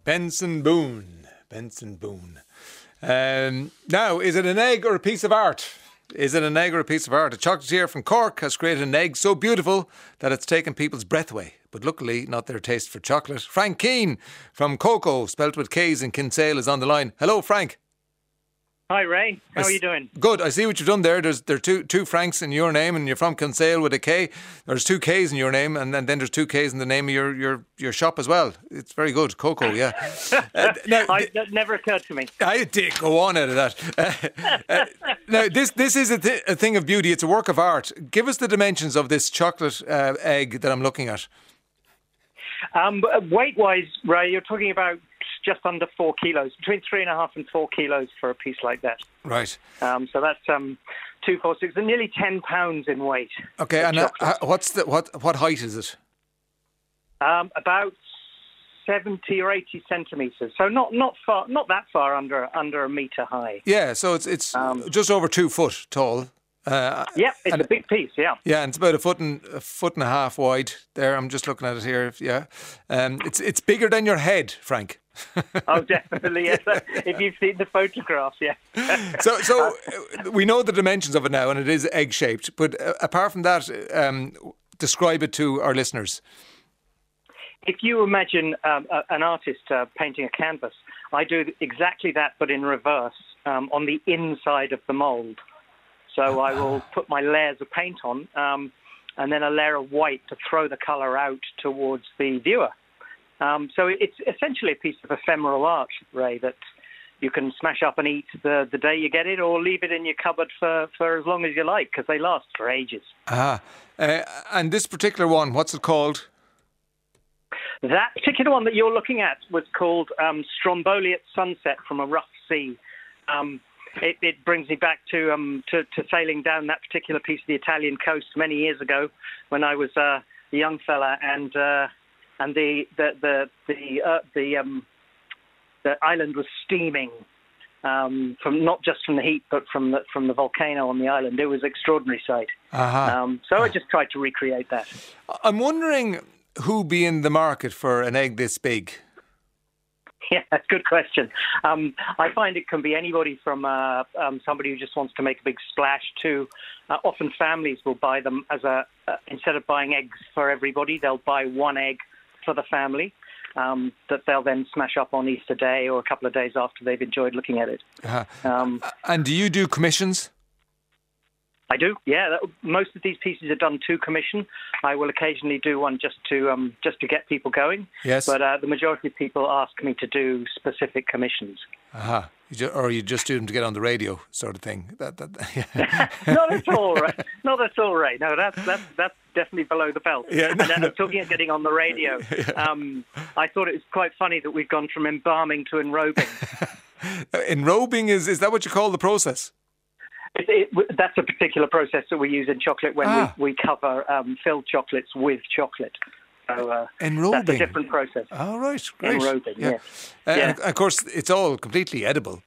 Benson Boone. Benson Boone. Now, is it an egg or a piece of art? Is it an egg or a piece of art? A chocolatier from Cork has created an egg so beautiful that it's taken people's breath away. But luckily, not their taste for chocolate. Frank Keane from Cocoa, spelt with K's in Kinsale, is on the line. Hello, Frank. Hi, Ray. How are you doing? Good. I see what you've done there. There are two Franks in your name, and you're from Kinsale with a K. There's two K's in your name, and then there's two K's in the name of your shop as well. It's very good. Cocoa, yeah. That never occurred to me. I did go on out of that. Now, this is a thing of beauty. It's a work of art. Give us the dimensions of this chocolate egg that I'm looking at. Weight-wise, Ray, you're talking about just under 4 kilos, between 3.5 and 4 kilos for a piece like that. Right. So that's 2, 4, 6, and nearly 10 pounds in weight. Okay, and what height is it? About 70 or 80 centimetres. So not that far under a metre high. Yeah, so it's just over 2 foot tall. Yeah, it's a big piece, yeah. Yeah, and it's about a foot and a half wide there. I'm just looking at it here. Yeah. It's bigger than your head, Frank. Oh, definitely, yes. If you've seen the photographs, yeah. So we know the dimensions of it now, and it is egg-shaped. But apart from that, describe it to our listeners. If you imagine an artist painting a canvas, I do exactly that, but in reverse, on the inside of the mould. So I will put my layers of paint on, and then a layer of white to throw the colour out towards the viewer. So it's essentially a piece of ephemeral art, Ray, that you can smash up and eat the day you get it, or leave it in your cupboard for as long as you like, because they last for ages. And this particular one, what's it called? That particular one that you're looking at was called Stromboli at Sunset from a Rough Sea. It brings me back to sailing down that particular piece of the Italian coast many years ago when I was a young fella, and the island was steaming from not just from the heat, but from the volcano on the island. It was an extraordinary sight. So I just tried to recreate that. I'm wondering who'd be in the market for an egg this big. Yeah, good question. I find it can be anybody from somebody who just wants to make a big splash to often families will buy them as instead of buying eggs for everybody, they'll buy one egg for the family that they'll then smash up on Easter Day or a couple of days after they've enjoyed looking at it. And do you do commissions? I do, yeah. Most of these pieces are done to commission. I will occasionally do one just to get people going. Yes. But the majority of people ask me to do specific commissions. Or you just do them to get on the radio, sort of thing. Yeah. Not at all, Ray. Not at all, Ray. No, that's definitely below the belt. Yeah, and talking of getting on the radio, I thought it was quite funny that we've gone from embalming to enrobing. Enrobing is that what you call the process? That's a particular process that we use in chocolate when we cover filled chocolates with chocolate. So enrobing. That's a different process. Oh, right, great. Enrobing, yes. And of course, it's all completely edible.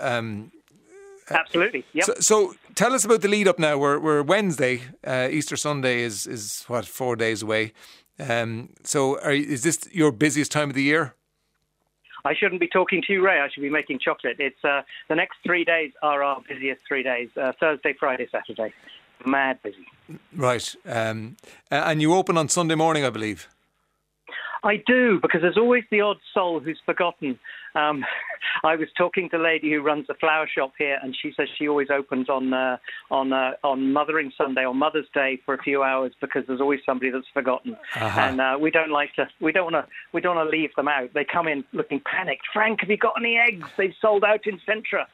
Absolutely, yeah. So tell us about the lead up now. We're Wednesday. Easter Sunday is 4 days away. So is this your busiest time of the year? I shouldn't be talking to you, Ray. I should be making chocolate. It's the next 3 days are our busiest 3 days. Thursday, Friday, Saturday. Mad busy. Right. And you open on Sunday morning, I believe. I do, because there's always the odd soul who's forgotten. I was talking to a lady who runs a flower shop here, and she says she always opens on Mothering Sunday, on Mother's Day, for a few hours, because there's always somebody that's forgotten. And we don't want to leave them out. They come in looking panicked. Frank, have you got any eggs? They've sold out in Centra.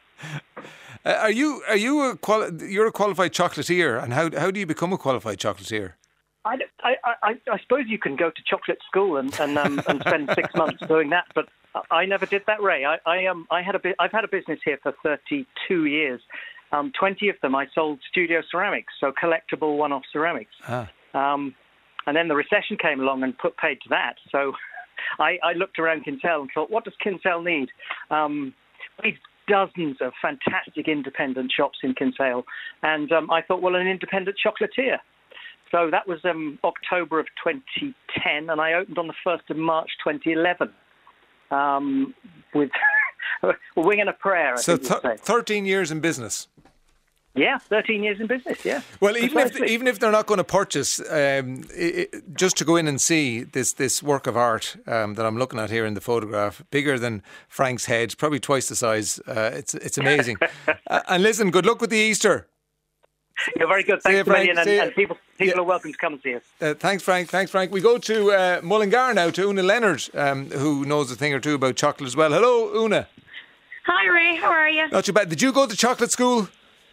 You're a qualified chocolatier, and how do you become a qualified chocolatier? I suppose you can go to chocolate school and spend 6 months doing that, but I never did that, Ray. I've had a business here for 32 years. 20 of them I sold studio ceramics, so collectible one-off ceramics. And then the recession came along and put paid to that. So I looked around Kinsale and thought, what does Kinsale need? We've dozens of fantastic independent shops in Kinsale, and I thought, well, an independent chocolatier. So that was October of 2010, and I opened on the 1st of March 2011. with a wing and a prayer. I So think you'd say. 13 years in business. Yeah, 13 years in business. Yeah. Well, Precisely. even if they're not going to purchase, just to go in and see this work of art that I'm looking at here in the photograph, bigger than Frank's head, probably twice the size. It's amazing. And listen, good luck with the Easter. You're very good. See you, Thanks a million. Frank. See you. And people Yeah. are welcome to come and see us. Thanks, Frank. Thanks, Frank. We go to Mullingar now, to Una Leonard, who knows a thing or two about chocolate as well. Hello, Una. Hi Ray, how are you? Not too bad. Did you go to chocolate school?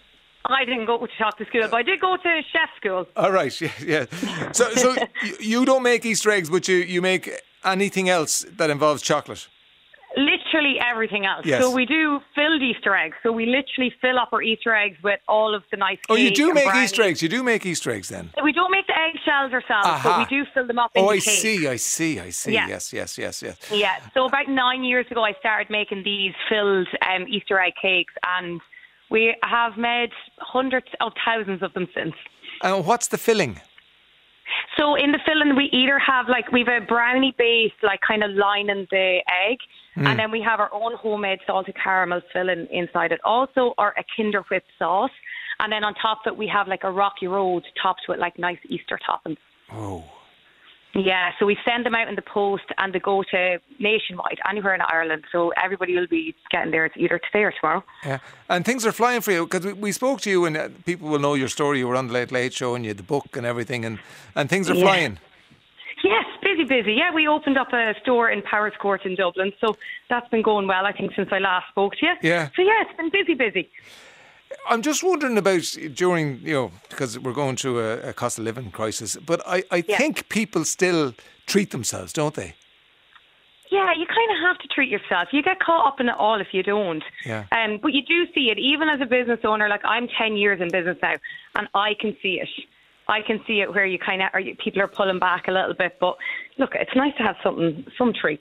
I didn't go to chocolate school, but I did go to chef school. All right, yeah. So you don't make Easter eggs, but you make anything else that involves chocolate. Literally everything else. Yes. So we do filled Easter eggs. So we literally fill up our Easter eggs with all of the nice Oh, you cake do and make brownies. Easter eggs. You do make Easter eggs then. We don't make the eggshells ourselves, Aha. but we do fill them up in Oh, the I cake. see. Yeah. Yes. Yeah, so about 9 years ago, I started making these filled Easter egg cakes, and we have made hundreds of thousands of them since. And what's the filling? So in the filling, we either have we've a brownie base, kind of lining the egg, and then we have our own homemade salted caramel filling inside it. Also, a Kinder Whip sauce, and then on top of it, we have a Rocky Road topped with nice Easter toppings. Oh. Yeah, so we send them out in the post, and they go to nationwide, anywhere in Ireland. So everybody will be getting theirs either today or tomorrow. Yeah, and things are flying for you, because we spoke to you, and people will know your story. You were on the Late Late Show, and you had the book and everything, and things are flying. Yes, busy. Yeah, we opened up a store in Powers Court in Dublin, so that's been going well, I think, since I last spoke to you. Yeah. So yeah, it's been busy. I'm just wondering about during, because we're going through a cost of living crisis, but I think people still treat themselves, don't they? Yeah, you kind of have to treat yourself. You get caught up in it all if you don't. Yeah. But you do see it, even as a business owner. I'm 10 years in business now, and I can see it. I can see it where you people are pulling back a little bit. But look, it's nice to have some treats.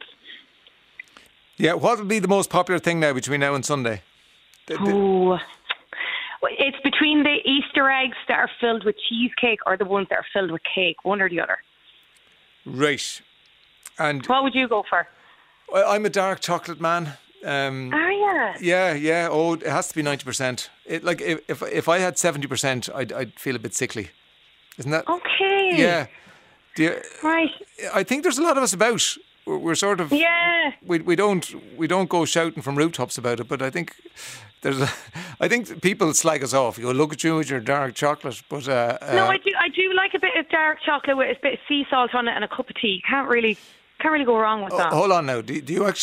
Yeah, what would be the most popular thing now between now and Sunday? Oh, it's between the Easter eggs that are filled with cheesecake or the ones that are filled with cake, one or the other. Right. And What would you go for? I'm a dark chocolate man. Are you? Yeah. Oh, it has to be 90%. If I had 70%, I'd feel a bit sickly. Isn't that? Okay. Yeah. Right. I think there's a lot of us about. We're sort of. Yeah. We don't go shouting from rooftops about it, but I think I think people slag us off. You go, look at you with your dark chocolate, but No, I do like a bit of dark chocolate with a bit of sea salt on it and a cup of tea. Can't really go wrong with that. Hold on now. Do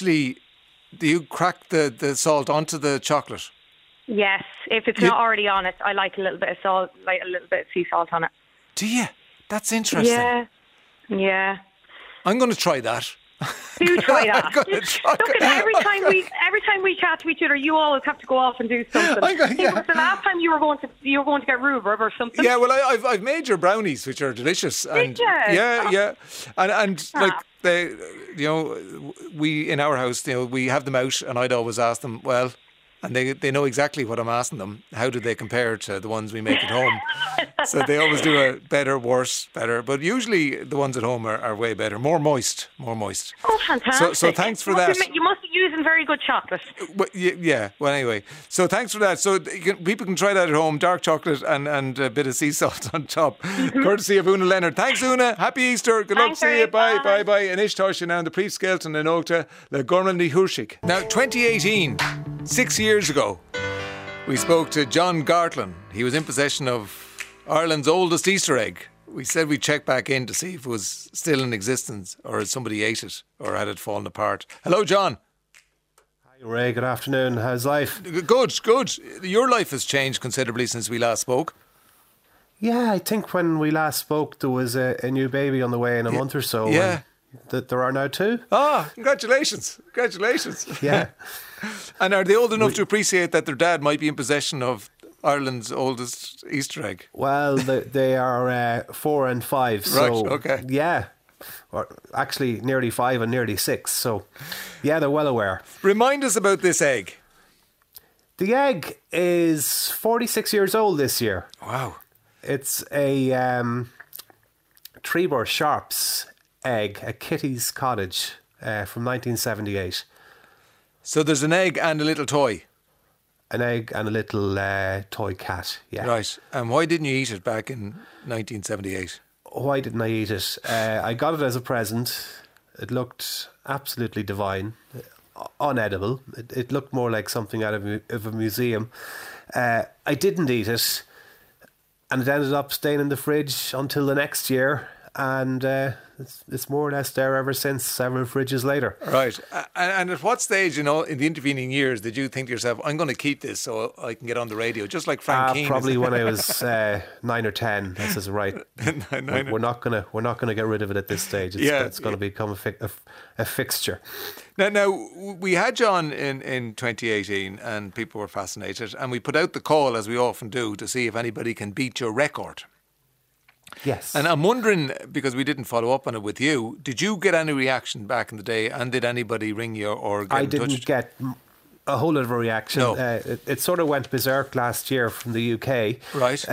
you crack the salt onto the chocolate? Yes, if it's not already on it, I like a little bit of salt, like a little bit of sea salt on it. Do you? That's interesting. Yeah. I'm going to try that. Do try that. I'm gonna try Look, it. every time we chat to each other, you always have to go off and do something. It was the last time you were going to get rhubarb or something. Yeah, well, I've made your brownies, which are delicious. And Did you? Yeah, and they, we in our house, we have them out, and I'd always ask them, well, and they know exactly what I'm asking them. How do they compare to the ones we make at home? So they always do a better, worse, better. But usually the ones at home are way better, more moist. Oh, fantastic. So thanks for that. You must be using very good chocolate. Well, yeah. Well, anyway. So thanks for that. So people can try that at home. Dark chocolate and a bit of sea salt on top. Courtesy of Una Leonard. Thanks, Una. Happy Easter. Good luck. Thanks, See you. Ray. Bye. And Ishtar now in the Priest Skelton and Oakta, the Gormley Hurshik. Now, 2018, 6 years ago, we spoke to John Gartland. He was in possession of Ireland's oldest Easter egg. We said we'd check back in to see if it was still in existence or had somebody ate it or had it fallen apart. Hello, John. Hi, Ray. Good afternoon. How's life? Good. Your life has changed considerably since we last spoke. Yeah, I think when we last spoke, there was a new baby on the way in a month or so. Yeah. That there are now two. Ah, congratulations. Yeah. And are they old enough to appreciate that their dad might be in possession of Ireland's oldest Easter egg? Well, they are 4 and 5. So, Right, okay. Yeah. Or actually, nearly 5 and nearly 6. So, yeah, they're well aware. Remind us about this egg. The egg is 46 years old this year. Wow. It's a Trebor Sharps egg, a Kitty's Cottage from 1978. So there's an egg and a little toy. An egg and a little toy cat, yeah. Right. And why didn't you eat it back in 1978? Why didn't I eat it? I got it as a present. It looked absolutely divine, unedible. It looked more like something out of a museum. I didn't eat it, and it ended up staying in the fridge until the next year, and it's more or less there ever since, several fridges later. Right. And at what stage, in the intervening years, did you think to yourself, I'm going to keep this so I can get on the radio, just like Frank Keane? Probably when I was 9 or 10. This is right. We're not gonna get rid of it at this stage. It's going to become a fixture. Now we had John in 2018, and people were fascinated, and we put out the call, as we often do, to see if anybody can beat your record. Yes. And I'm wondering, because we didn't follow up on it with you, did you get any reaction back in the day, and did anybody ring you or get in touch? I didn't get a whole lot of a reaction. No. It sort of went berserk last year from the UK. Right.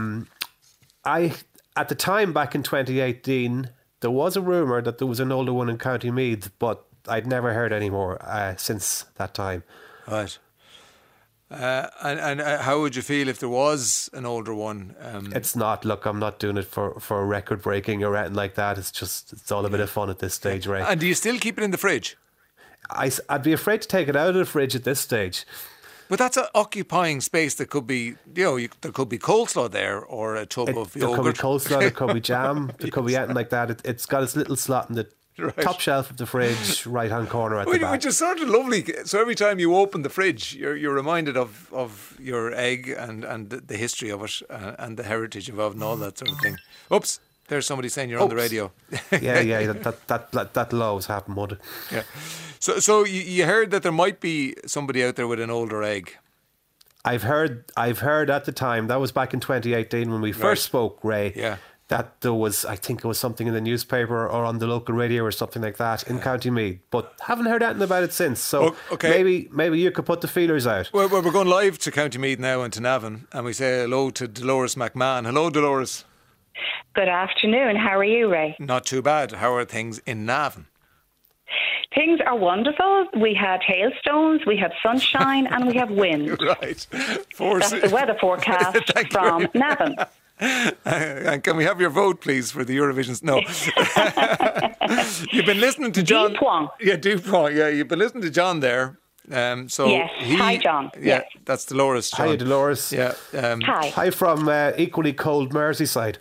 At the time, back in 2018, there was a rumour that there was an older one in County Meath, but I'd never heard any more since that time. Right. And how would you feel if there was an older one? It's not. Look, I'm not doing it for record breaking or anything like that. It's all a bit of fun at this stage, Ray. And do you still keep it in the fridge? I'd be afraid to take it out of the fridge at this stage. But that's an occupying space that could be, there could be coleslaw there, or a tub of There yogurt. could be coleslaw, there could be jam, there could be anything like that. It's got its little slot in the top shelf of the fridge, right hand corner at the back. Which is sort of lovely. So every time you open the fridge, you're reminded of your egg and the history of it and the heritage involved and all that sort of thing. Oops, there's somebody saying you're on the radio. yeah, that'll always happen, won't it? Yeah. So you heard that there might be somebody out there with an older egg. I've heard at the time, that was back in 2018 when we first spoke, Ray. Yeah. That there was, I think it was something in the newspaper or on the local radio or something like that in County Meath, but haven't heard anything about it since. So maybe you could put the feelers out. Well, we're going live to County Meath now and to Navan, and we say hello to Dolores McMahon. Hello, Dolores. Good afternoon. How are you, Ray? Not too bad. How are things in Navan? Things are wonderful. We had hailstones, we have sunshine, and we have wind. Right. That's the weather forecast from Navan. And can we have your vote, please, for the Eurovision? No. You've been listening to John. Dupont. Yeah, Dupont. Yeah, you've been listening to John there. Yes. Hi, John. Yeah, yes. That's Dolores. John. Hi, Dolores. Yeah. Hi. Hi from equally cold Merseyside.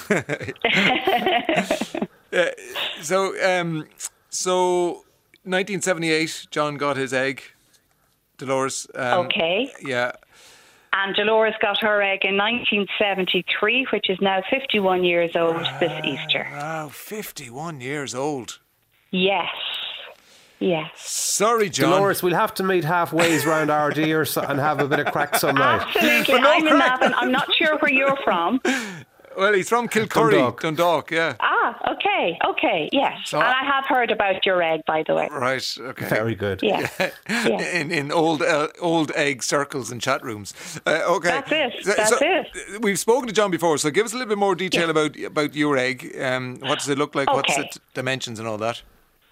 So 1978, John got his egg. Dolores. Okay. Yeah. And Dolores got her egg in 1973, which is now 51 years old this Easter. Wow, 51 years old. Yes. Yes. Sorry, John. Dolores, we'll have to meet halfway round RD and have a bit of crack some night. Absolutely. I'm in Navan. I'm not sure where you're from. Well, he's from Kilcurry, Dundalk, yeah. Ah, okay, yes. So, and I have heard about your egg, by the way. Right, okay. Very good. Yeah. In old egg circles and chat rooms. Okay. That's it. We've spoken to John before, so give us a little bit more detail about your egg. What does it look like? Okay. What's its dimensions and all that?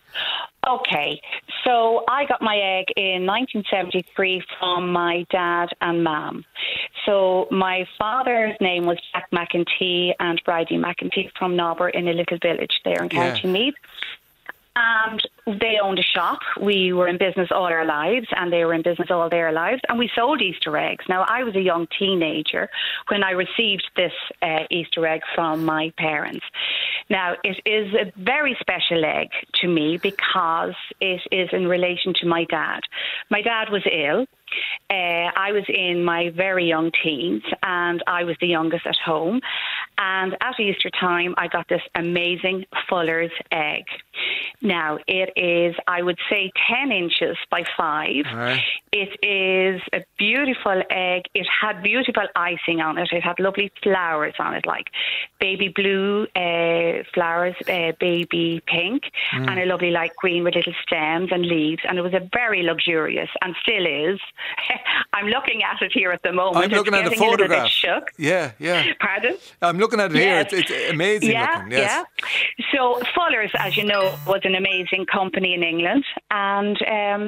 Okay, so I got my egg in 1973 from my dad and mum. So my father's name was Jack McEntee and Bridie McEntee from Nobber in a little village there in County Meath. And they owned a shop. We were in business all our lives, and they were in business all their lives. And we sold Easter eggs. Now, I was a young teenager when I received this Easter egg from my parents. Now, it is a very special egg to me because it is in relation to my dad. My dad was ill. I was in my very young teens, and I was the youngest at home. And at Easter time, I got this amazing Fuller's egg. Now, it is, I would say, 10 inches by 5. Right. It is a beautiful egg. It had beautiful icing on it. It had lovely flowers on it, like baby blue flowers, baby pink, and a lovely light green with little stems and leaves. And it was a very luxurious, and still is. I'm looking at it here at the moment. I'm looking at a photograph. A little bit shook. Yeah. Pardon? I'm looking at it Yes. here. It's amazing looking. Yes. Yeah. So Fuller's, as you know, was an amazing company. company in England, and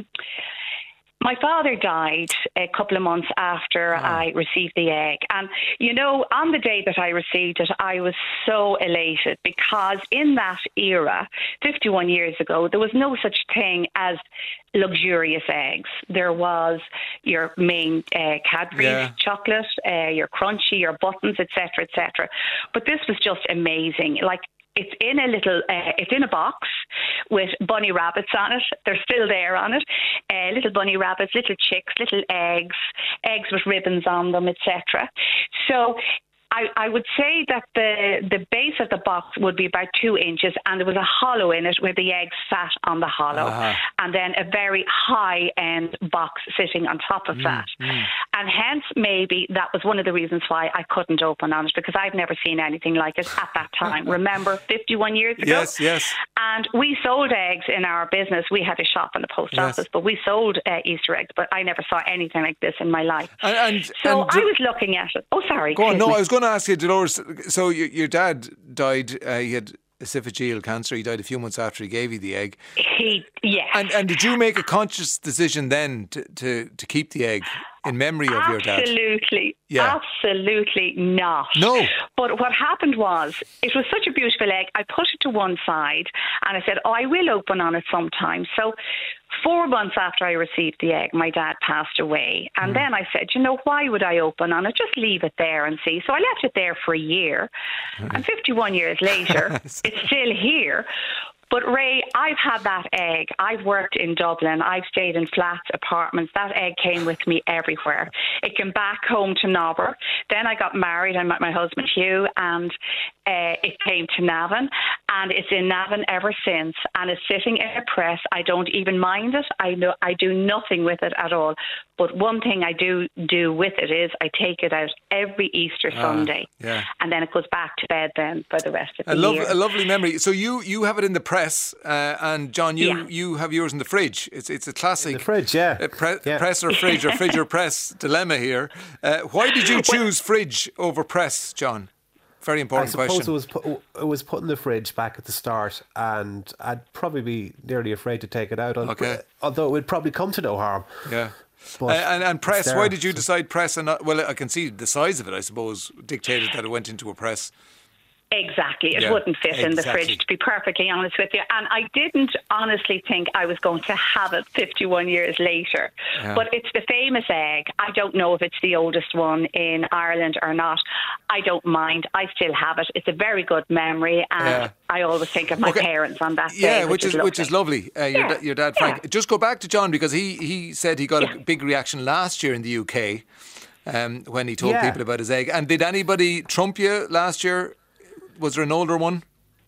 my father died a couple of months after I received the egg. And, you know, on the day that I received it, I was so elated because in that era, 51 years ago, there was no such thing as luxurious eggs. There was your main Cadbury's chocolate, your Crunchy, your Buttons, etc., etc. But this was just amazing. Like, it's in a little, it's in a box with bunny rabbits on it. They're still there on it. Little bunny rabbits, little chicks, little eggs with ribbons on them, etc. So I would say that the base of the box would be about 2 inches, and there was a hollow in it where the eggs sat on the hollow, and then a very high-end box sitting on top of that. And hence, maybe that was one of the reasons why I couldn't open on it, because I'd never seen anything like it at that time. Remember, 51 years ago? Yes. And we sold eggs in our business. We had a shop in the post office, but we sold Easter eggs, but I never saw anything like this in my life. I was looking at it. Oh, sorry. Go on. No, I was going to ask you, Dolores, so your dad died, he had esophageal cancer. He died a few months after he gave you the egg. Yes. And did you make a conscious decision then to keep the egg in memory of your dad? Absolutely not. No. But what happened was, it was such a beautiful egg, I put it to one side and I said, I will open on it sometime. So 4 months after I received the egg, my dad passed away. And then I said, why would I open on it? Just leave it there and see. So I left it there for a year. And 51 years later, it's still here. But Ray, I've had that egg. I've worked in Dublin. I've stayed in flats, apartments. That egg came with me everywhere. It came back home to Nobber. Then I got married. I met my husband, Hugh, and it came to Navan. And it's in Navan ever since. And it's sitting in a press. I don't even mind it. I do nothing with it at all. But one thing I do with it is I take it out every Easter Sunday. Yeah. And then it goes back to bed then for the rest of the year. A lovely memory. So you have it in the press, and John, you have yours in the fridge. It's a classic. In the fridge, press or fridge or fridge or press dilemma here. Why did you choose fridge over press, John? Very important question. I suppose it was put in the fridge back at the start, and I'd probably be nearly afraid to take it out. Although it would probably come to no harm. Yeah. And press, why did you decide press and not? Well, I can see the size of it, I suppose, dictated that it went into a press. Exactly. It wouldn't fit in the fridge, to be perfectly honest with you. And I didn't honestly think I was going to have it 51 years later. Yeah. But it's the famous egg. I don't know if it's the oldest one in Ireland or not. I don't mind. I still have it. It's a very good memory. And I always think of my parents on that day. Yeah, which is lovely. Your dad, Frank. Yeah. Just go back to John, because he said he got a big reaction last year in the UK when he told people about his egg. And did anybody trump you last year? Was there an older one?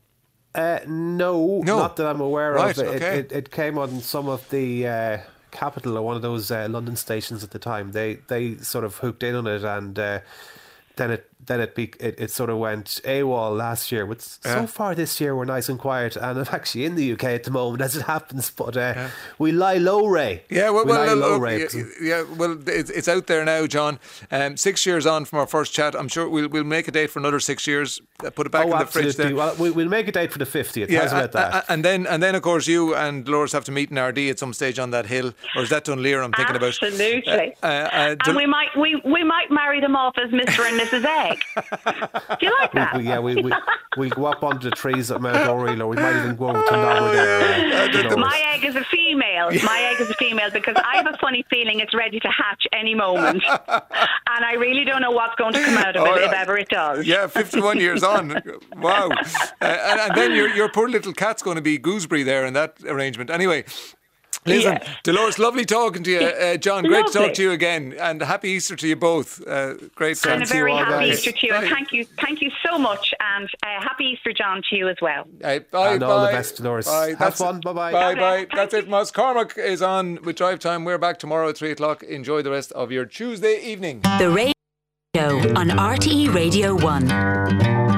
No, not that I'm aware of. Okay. It came on some of the Capital or one of those London stations at the time. They sort of hooked in on it, and then it sort of went AWOL last year. But so far this year we're nice and quiet, and I'm actually in the UK at the moment as it happens. But we lie low, Ray. Ray. It's out there now, John. 6 years on from our first chat, I'm sure we'll make a date for another 6 years. Put it back in the fridge there. Well, we'll make a date for the 50th. How's about that? And then of course you and Dolores have to meet in RD at some stage on that hill, or is that Dunleer? I'm thinking about. Absolutely. And we might marry them off as Mr. and Mrs. Egg. Do you like that? We'll go up onto the trees at Mount Oriel, or we might even go over to Nobber there. My egg is a female. My egg is a female because I have a funny feeling it's ready to hatch any moment. And I really don't know what's going to come out of it, if ever it does. Yeah, 51 years on. Wow. And then your poor little cat's going to be Gooseberry there in that arrangement. Anyway. Listen, Dolores, lovely talking to you. John, great to talk to you again, and happy Easter to you both. Great to and a very happy Easter to you. And thank you so much, and happy Easter, John, to you as well. Bye. And all the best, Dolores. Have fun. Bye. Bye. That's it, Moss. Cormac is on with Drive Time. We're back tomorrow at 3 o'clock. Enjoy the rest of your Tuesday evening. The Radio Show on RTE Radio 1.